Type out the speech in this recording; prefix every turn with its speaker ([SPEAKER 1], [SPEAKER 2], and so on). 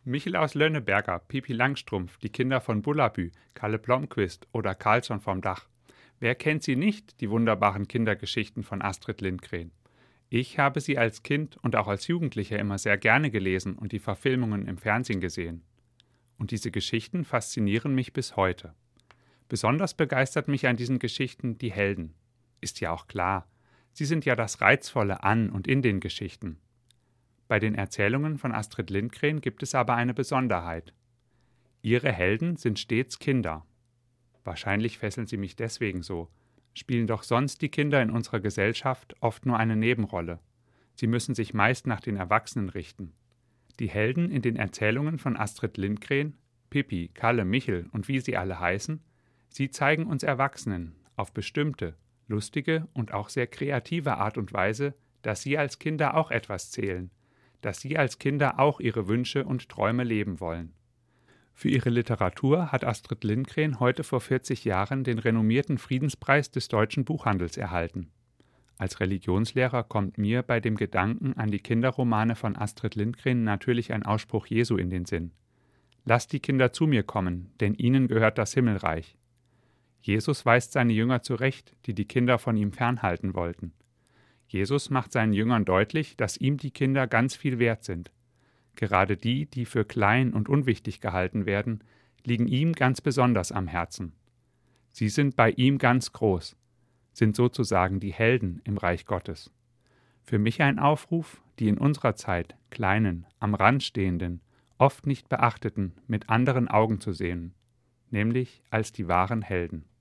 [SPEAKER 1] Michel aus Lönneberger, Pipi Langstrumpf, die Kinder von Bullabü, Kalle Blomqvist oder Karlsson vom Dach. Wer kennt sie nicht, die wunderbaren Kindergeschichten von Astrid Lindgren? Ich habe sie als Kind und auch als Jugendlicher immer sehr gerne gelesen und die Verfilmungen im Fernsehen gesehen. Und diese Geschichten faszinieren mich bis heute. Besonders begeistert mich an diesen Geschichten die Helden. Ist ja auch klar, sie sind ja das Reizvolle an und in den Geschichten. Bei den Erzählungen von Astrid Lindgren gibt es aber eine Besonderheit. Ihre Helden sind stets Kinder. Wahrscheinlich fesseln sie mich deswegen so, spielen doch sonst die Kinder in unserer Gesellschaft oft nur eine Nebenrolle. Sie müssen sich meist nach den Erwachsenen richten. Die Helden in den Erzählungen von Astrid Lindgren, Pippi, Kalle, Michel und wie sie alle heißen, sie zeigen uns Erwachsenen auf bestimmte, lustige und auch sehr kreative Art und Weise, dass sie als Kinder auch etwas zählen, dass sie als Kinder auch ihre Wünsche und Träume leben wollen. Für ihre Literatur hat Astrid Lindgren heute vor 40 Jahren den renommierten Friedenspreis des deutschen Buchhandels erhalten. Als Religionslehrer kommt mir bei dem Gedanken an die Kinderromane von Astrid Lindgren natürlich ein Ausspruch Jesu in den Sinn. Lasst die Kinder zu mir kommen, denn ihnen gehört das Himmelreich. Jesus weist seine Jünger zurecht, die die Kinder von ihm fernhalten wollten. Jesus macht seinen Jüngern deutlich, dass ihm die Kinder ganz viel wert sind. Gerade die, die für klein und unwichtig gehalten werden, liegen ihm ganz besonders am Herzen. Sie sind bei ihm ganz groß, sind sozusagen die Helden im Reich Gottes. Für mich ein Aufruf, die in unserer Zeit kleinen, am Rand stehenden, oft nicht beachteten mit anderen Augen zu sehen, nämlich als die wahren Helden.